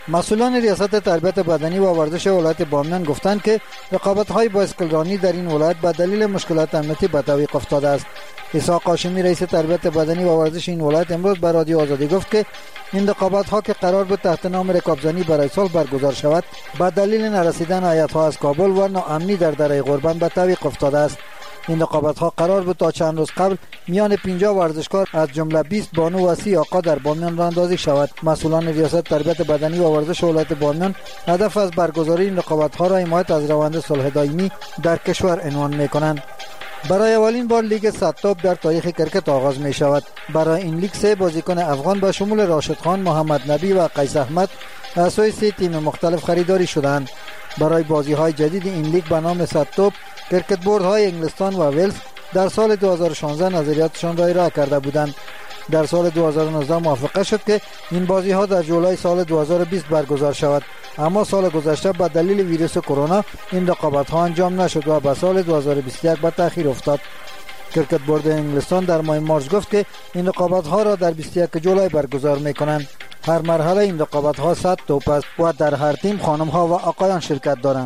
مسئولان ریاست تربیت بدنی و ورزش ولایت بامیان گفتند که رقابت‌های بایسکلرانی در این ولایت به دلیل مشکلات امنیتی به تعویق افتاده است. اسحاق هاشمی رئیس تربیت بدنی و ورزش این ولایت امروز به رادیو آزادی گفت که این رقابت‌ها که قرار بود تحت نام رکابزنی برای سال برگزار شود، به دلیل نرسیدن هیئت‌ها از کابل و ناامنی در دره قربان به تعویق افتاده است. این رقابت‌ها قرار بود تا چند روز قبل میان 50 ورزشکار از جمله 20 بانو و 30 آقا در بامیان راه اندازی شود. مسئولان ریاست تربیت بدنی و ورزش ولایت بامیان هدف از برگزاری این رقابت‌ها را حمایت از روند صلح دائمی در کشور عنوان می‌کنند. برای اولین بار لیگ 100 توپ در تاریخ کرکت آغاز می شود. برای این لیگ 3 بازیکن افغان به شمول راشد خان، محمد نبی و قیس احمد از سوی 3 تیم مختلف خریداری شدند. برای بازی‌های جدید این لیگ به نام 100 توپ، کرکت بوردهای انگلستان و ولز در سال 2016 نظریاتشان را ارائه کرده بودند. در سال 2019 موافقه شد که این بازی‌ها در جولای سال 2020 برگزار شود، اما سال گذشته به دلیل ویروس کرونا این رقابت‌ها انجام نشد و به سال 2021 به تأخیر افتاد. کرکت بورد انگلستان در ماه مارس گفت که این رقابت‌ها را در 21 جولای برگزار می‌کنند. هر مرحله این رقابت‌ها 100 توپ است و در هر تیم خانم‌ها و آقایان شرکت دارند.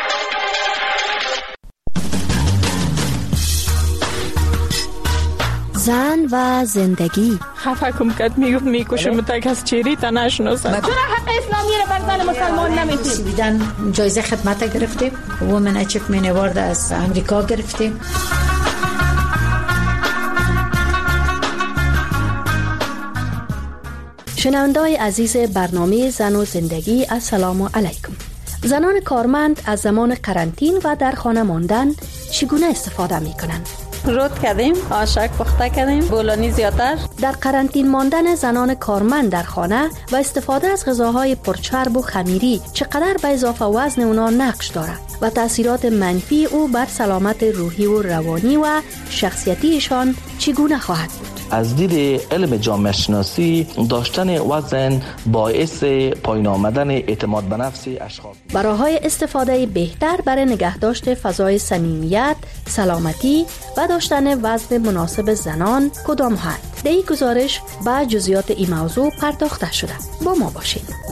زن و زندگی. خفه کم کد میکشه متک از چیری تا نشناسن. چرا حق اسلامی رو بر زن مسلمان نمیتیم؟ دیدن جایزه خدمت گرفتیم، وومن اچیومنت اوارد از امریکا گرفتیم. شنونده‌های عزیز برنامه زن و زندگی، السلام علیکم. زنان کارمند از زمان قرنطین و در خانه ماندن چگونه استفاده می‌کنند؟ رود کردیم، آشک پخته کردیم، بولانی زیادتر. در قرنطین ماندن زنان کارمند در خانه و استفاده از غذاهای پرچرب و خمیری چقدر به اضافه وزن اونا نقش دارد و تأثیرات منفی او بر سلامت روحی و روانی و شخصیتیشان چگونه خواهد بود؟ از دید علم جامعه شناسی داشتن وزن باعث پایین آمدن اعتماد به نفس اشخاص. راه‌های استفاده بهتر برای نگهداشت فضای صمیمیت، سلامتی و داشتن وزن مناسب زنان کدام هستند؟ در این گزارش به جزئیات این موضوع پرداخته شده. با ما باشید.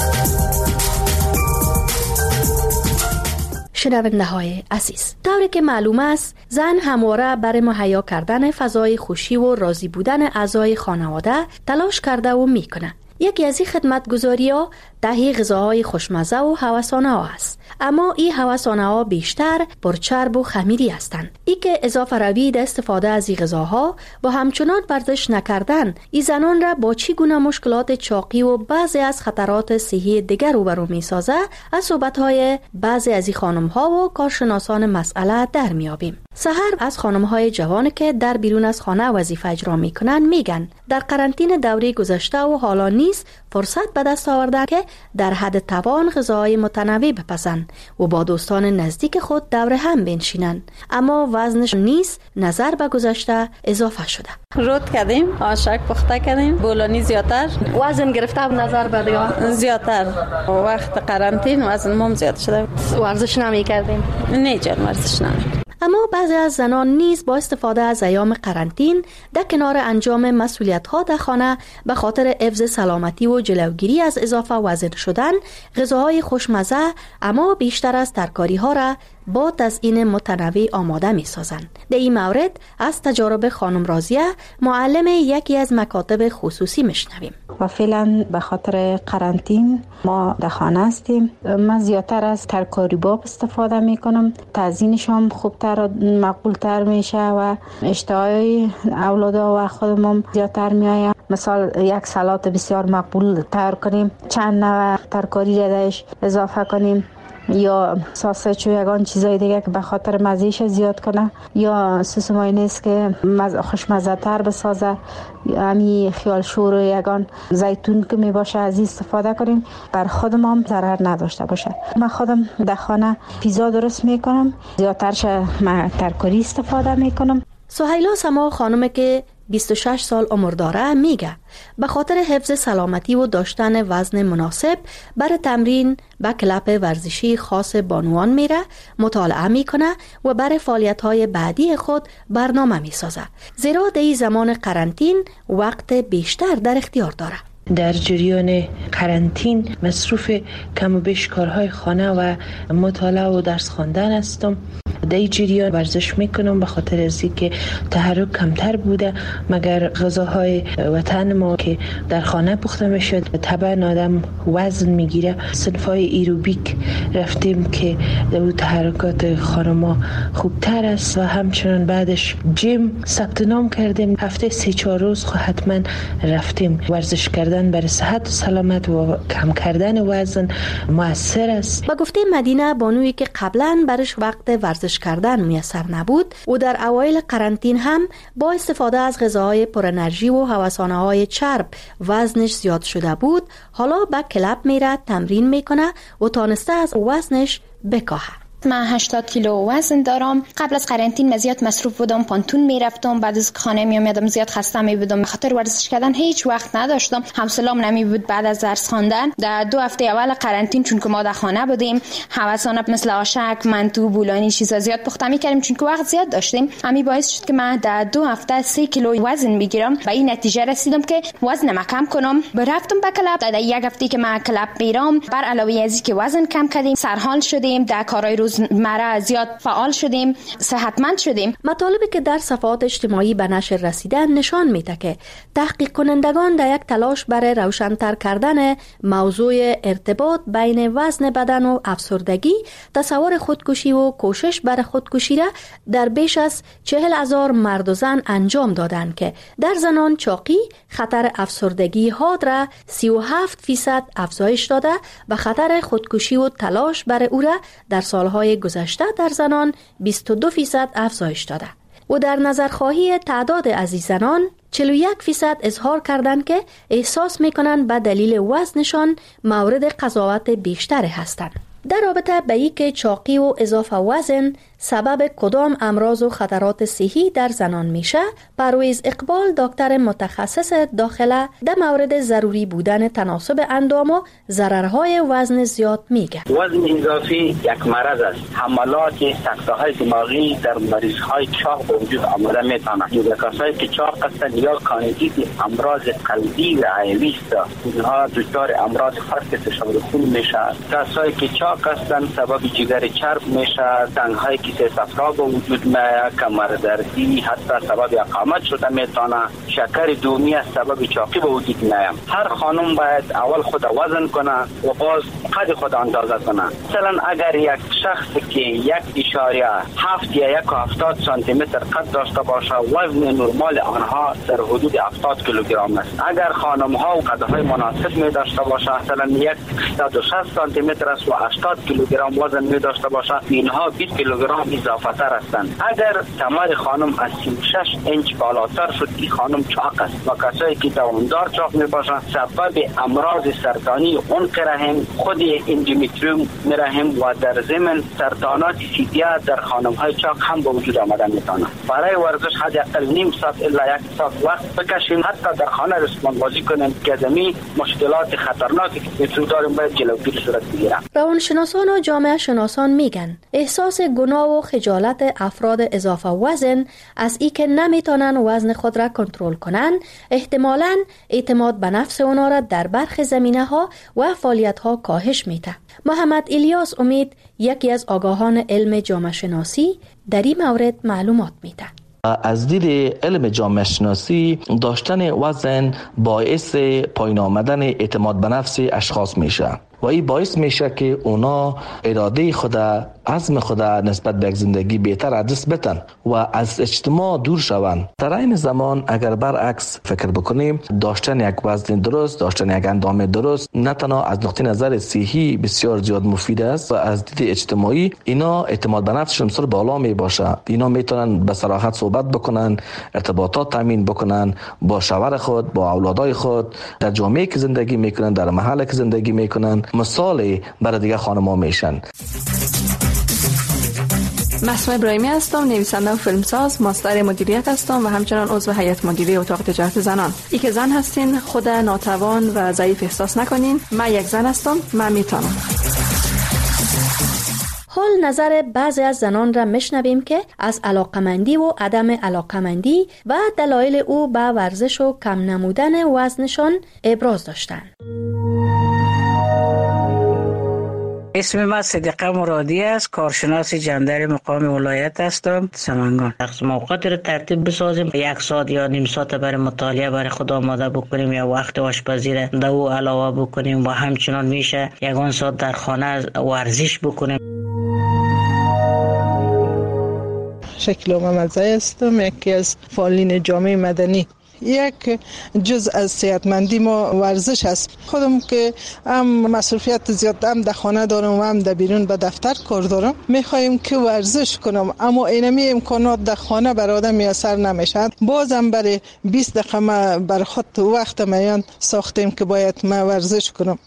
شنونده های عزیز، طوری که معلوم است زن همواره برای مهیا کردن فضای خوشی و راضی بودن اعضای خانواده تلاش کرده و میکنه. یکی از این خدمتگزاری‌ها تهیه غذاهای خوشمزه و هوسانه‌ها است، اما این هوسانه‌ها بیشتر پرچرب و خمیری هستند. ای که اضافه روی در استفاده از این غذاها و همچنان ورزش نکردن این زنان را با چگونه مشکلات چاقی و بعضی از خطرات صحی دیگر روبرو می‌سازه. از صحبت‌های بعضی از این خانم‌ها و کارشناسان مسئله در میابیم. سحر از خانم‌های جوان که در بیرون از خانه وظیفه اجرا میکنن میگن در قرنطینه دوره گذشته و حالا نیز فرصت به دست آوردن که در حد توان غذاهای متنوع بپزن و با دوستان نزدیک خود دور هم بنشینن، اما وزنش نیز نظر به گذشته اضافه شده. رود کردیم، آشک پخته کردیم، بولانی زیادتر. وزن گرفته و نظر به دیگه زیادتر. وقت قرنطینه وزنم زیاد شده. ورزش نمی‌کردیم. نه جان ورزش نمی‌کردیم. اما بعضی از زنان نیز با استفاده از ایام قرنطین در کنار انجام مسئولیت‌ها در خانه به خاطر حفظ سلامتی و جلوگیری از اضافه وزن شدن غذاهای خوشمزه اما بیشتر از ترکاری‌ها را با تزیین متنوع آماده می‌سازند. در این مورد از تجارب خانم راضیه معلم یکی از مکاتب خصوصی میشنویم. و فعلا به خاطر قرنطین ما در خانه هستیم. من زیادتر از ترکاری باب استفاده میکنم. تزیینش هم خوبتر مقبولتر میشه و اشتهای اولادا و خودمون زیادتر میآید. مثال یک سالاد بسیار مقبول تیار کنیم، چند نوع ترکاری درش اضافه کنیم، یا ساسج و یگان چیزای دیگه که به خاطر مزهش زیاد کنه، یا سس ماینز که خوشمزه تر بسازه، همین خیال شور و یگان زیتون که می باشه از این استفاده کنیم بر خودم هم ضرر نداشته باشه. من خودم در خانه پیزا درست میکنم، زیادترش من ترکاری استفاده میکنم. سهیلا سما خانم که 26 سال عمر داره میگه به خاطر حفظ سلامتی و داشتن وزن مناسب برای تمرین به کلب ورزشی خاص بانوان میره، مطالعه میکنه و برای فعالیت‌های بعدی خود برنامه میسازه، زیرا در زمان قرنطین وقت بیشتر در اختیار داره. در جریان قرنطین مصروف کم و بیش کارهای خانه و مطالعه و درس خواندن هستم. در این جریان ورزش میکنم به خاطر از اینکه تحرک کمتر بوده، مگر غذاهای وطن ما که در خانه پخته میشد طبعا آدم وزن میگیره. صنفای ایروبیک رفتیم که در تحرکات خانما خوبتر است و همچنان بعدش جیم ثبت نام کردیم. هفته 3-4 روز حتما رفتیم. ورزش کردن برای صحت و سلامت و کم کردن وزن مؤثر است. با گفته مدینه بانویی که قبلا برش وقت ورزش کردن میسر نبود و در اوایل قرنطین هم با استفاده از غذاهای پر انرژی و هوسانه‌های چرب وزنش زیاد شده بود، حالا به کلب میره، تمرین میکنه و تانسته از وزنش بکاهه. من 80 کیلو وزن دارم. قبل از قرنطین من زیاد مصروف بودم، پانتون میرفتم، بعد از خانه میومدم زیاد خسته میبودم، به خاطر ورزش کردن هیچ وقت نداشتم، حوصله‌ام نمیبود بعد از درس خواندن. در 2 هفته اول قرنطین چون که ما در خانه بودیم، هوسانه مثل آشک، منتو، بولانی چیزا زیاد پخته میکردیم چون که وقت زیاد داشتیم. همین باعث شد که من در 2 هفته 3 کیلو وزن میگیرم. به این نتیجه رسیدم که وزنم کم کنم. رفتم به کلب. در 1 هفته که من کلب میرم، بر علاوه از اینکه وزن کم کردیم، سرحال شدیم، در کارهای روزمره زیاد فعال شدیم، صحتمند شدیم. مطالبی که در صفحات اجتماعی به نشر رسیدن نشان میده که تحقیق کنندگان در یک تلاش برای روشن‌تر کردن موضوع ارتباط بین وزن بدن و افسردگی، تصور خودکشی و کوشش برای خودکشی را در بیش از 40,000 مرد و زن انجام دادند که در زنان چاقی خطر افسردگی حاد را 37% افزایش داده و خطر خودکشی و تلاش برای او را در سالهای گذشته در زنان 22% افزایش داده و در نظرخواهی تعداد از این زنان 41% اظهار کردند که احساس میکنند به دلیل وزنشان مورد قضاوت بیشتری هستند. در رابطه به اینکه چاقی و اضافه وزن سبب کدام امراض و خطرات صحی در زنان میشه، پرویز اقبال دکتر متخصص داخله در مورد ضروری بودن تناسب اندام و ضررهای وزن زیاد میگه. وزن اضافی یک مرض است. حملات سکته‌های دماغی در مریض‌های چاق به وجود آمده میتونه. کسایی که چاق هستند یا کاندید امراض قلبی و عیوی است، اینها دچار امراض فرط فشار خون میشه. کسایی که چاق هستند سبب جگر چرب میشه، تنگ‌های کیسه صفرا به وجود میاد، کمردردی، حتی سبب اقامت شده میتونه. شکر دومی از سبب چاقی به وجود میاد. هر خانم باید اول خود وزن کنه و باز قد خود اندازه کنه. مثلا اگر یک شخص که 1.7 یا 1.70 سانتی متر قد داشته باشه، وزن نرمال آنها در حدود 70 کیلوگرم است. اگر خانم ها قدهای مناسب می داشته باشه، مثلا 160 سانتی متر است و 80 کیلوگرم وزن می داشته باشه، اینها 20 کیلوگرم اضافه تر هستند. اگر کمر خانم از 36 اینچ بالاتر شد، این خانم چاق است. و کسایی که دوامدار چاق می باشند سبب امراض سرطانی عنق رحم، خود اندومتریوم رحم و در ضمن سرطانات سیدیا در خانم های چاق هم به وجود آمده میتونه. برای ورزش حداقل نیم ساعت الا 1 ساعت وقت بکشیم، حتی در خانه رسمان بازی کنیم که زمین مشکلات خطرناکی که وجود داریم باید جلوگیری صورت بگیره. روانشناسان و جامعه شناسان میگن احساس گناه و خجالت افراد اضافه وزن از ای که نمیتونن وزن خود را کنترل کنن، احتمالاً اعتماد به نفس اونا را در برخی زمینه‌ها و فعالیت‌ها کاهش میده. محمد الیاس امید، یکی از آگاهان علم جامعه شناسی، در این مورد معلومات میده. از دید علم جامعه شناسی داشتن وزن باعث پایین آمدن اعتماد به نفس اشخاص میشه و این باعث میشه که اونا اراده خود، عزم خود نسبت به زندگی بهتر از دست بدن و از اجتماع دور شوند. در این زمان اگر برعکس فکر بکنیم، داشتن یک وزن درست، داشتن یک اندام درست نه تنها از نقطه نظر صحی بسیار زیاد مفید است و از دید اجتماعی اینا اعتماد به نفسشون بسیار بالا می باشه. اینا میتونن به صراحت صحبت بکنن، ارتباطات تامین بکنن با شوهر خود، با اولادای خود، در جامعه که زندگی میکنن، در محله که زندگی میکنن مثالی برای دیگه خانم‌ها میشن. مسعود ابراهیمی هستم، نویسنده و فیلمساز، ماستر مدیریت هستم و همچنان عضو هیئت مدیره اتاق تجارت زنان. ای که زن هستین خود ناتوان و ضعیف احساس نکنین. من یک زن هستم، من میتونم. حال نظر بعضی از زنان را میشنویم که از علاقمندی و عدم علاقمندی و دلایل او به ورزش و کم نمودن وزنشان ابراز داشتند. اسم من صدیقه مرادی است، کارشناس جندر مقام ولایت هستم سمنگان. موقعی رو ترتیب بسازیم، 1 ساعت یا نیم ساعت برای مطالعه برای خود آماده بکنیم یا وقت آشپزی را دو علاوه بکنیم و همچنان میشه 1 ساعت در خانه ورزش بکنیم. شکل ممزه هستم، یکی از فعالین جامعه مدنی. یک جز از صحتمندی ما ورزش است. خودم که هم مصروفیت زیاد هم در خانه دارم و هم در بیرون به دفتر کار دارم، میخوایم که ورزش کنم، اما اینمی امکانات در خانه بر آدم میسر نمیشد. بازم برای 20 دقیقه ما بر خود وقت میان ساختیم که باید ما ورزش کنم.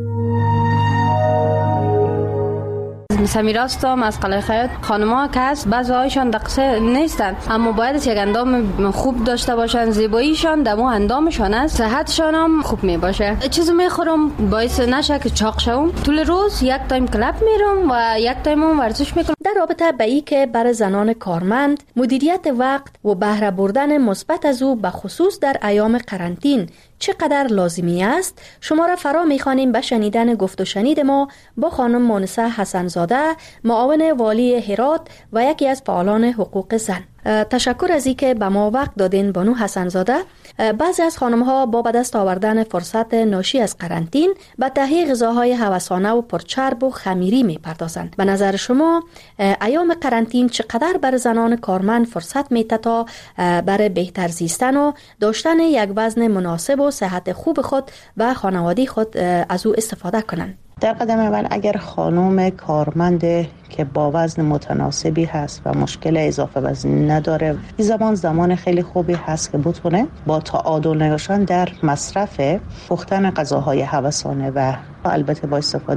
سمیرا هستم از قلعه خیاط. خانم‌ها که هست بعضی هایشان دقیقه نیستن، اما باید یک اندام خوب داشته باشن. زیباییشان در اون اندامشان است، صحتشان هم خوب می باشه. چیزی میخورم باعث نشه که چاق شوم. طول روز 1 تایم کلاب میرم و 1 تایم هم ورزش میکنم. در رابطه به این که برای زنان کارمند مدیریت وقت و بهره بردن مثبت از او به خصوص در ایام قرنطین چقدر لازمی است، شما را فرا می‌خوانیم به شنیدن گفت و شنید ما با خانم مونسه حسن‌زاده، معاون والی هرات و یکی از فعالان حقوق زن. تشکر از اینکه به ما وقت دادین بانو حسن‌زاده. بعضی از خانم‌ها با به دست آوردن فرصت ناشی از قرنطین به تهیه غذاهای هوسانه و پرچرب و خمیری می‌پردازند. به نظر شما ایام قرنطین چقدر بر زنان کارمند فرصت می‌ده تا برای بهتر زیستن و داشتن یک وزن مناسب و صحت خوب خود و خانواده خود از او استفاده کنند؟ در قدم اول اگر خانم کارمند که با وزن متناسبی هست و مشکل اضافه وزن نداره، این زمان خیلی خوبی هست که بتونه با تعادل نگاشتن در مصرف پختن غذاهای هوسانه و البته با استفاده